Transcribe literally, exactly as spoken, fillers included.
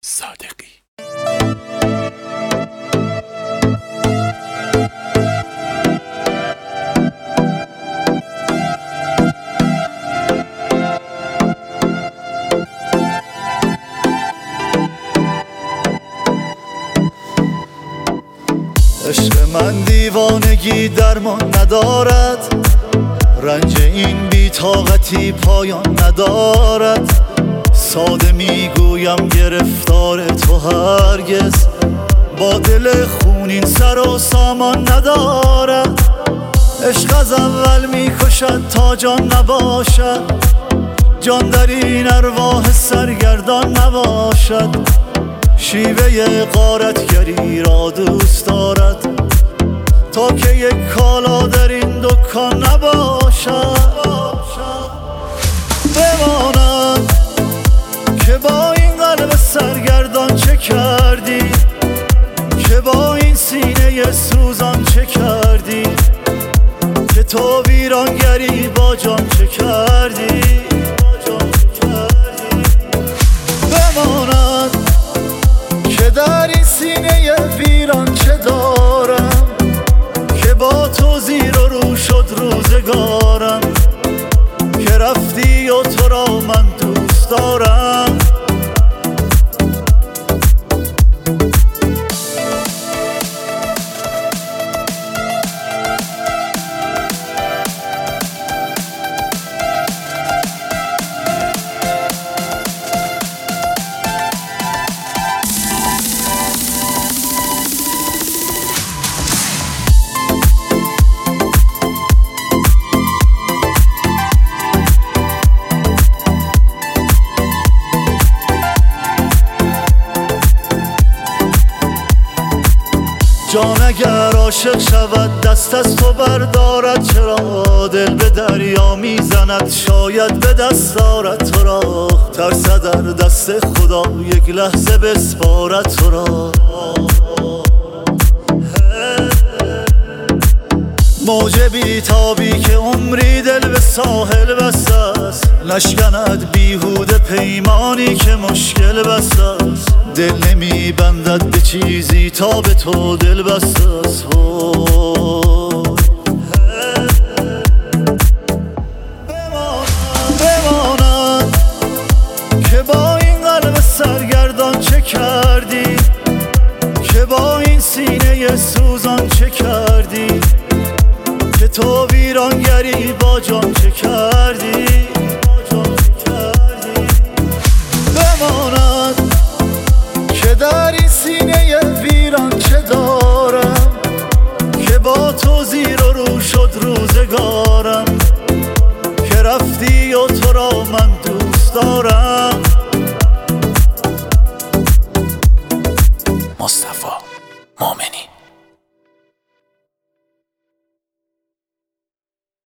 صادقی. عشق من دیوانگی درمان ندارد، رنج این بی‌طاقتی پایان ندارد. ساده میگویم گرفتار تو هرگز با دل خونین سر و سامان ندارد. عشق از اول میکشد تا جان نباشد، جان در این ارواح سرگردان نباشد. شیوه غارتگری را دوست دارد تا که یک کالا در این دکان نباشد. بمانم که با این قلب سرگردان چه کردی، که با این سینه سوزان چه کردی، که تو ویرانگری با جان چه کردی. بمانم که در این سینه ویران چه دارم، که با تو زیر و رو شد روزگارم، که رفتی و تو را من دوست دارم. جان اگر عاشق شود دست از تو بردارد، چرا دل به دریا میزند شاید به دست دارد تو را. ترسد در دست خدا یک لحظه بسپارد تو را. موج بی‌تابی که عمری دل به ساحل بسته است، نشکند بیهوده پیمانی که مشکل بسته است. دل نمی بندد به چیزی تا به تو دل بسته است. بمانم که با این قلب سرگردان چه کردی، که با این سینه سوزان چه کردی، که تو ویرانگری با جان چه کردی. بماند که در این سینه ویران چه دارم، که با تو زیر و رو شد روزگارم، که رفتی و تو را من دوست دارم. مصطفی مومنی.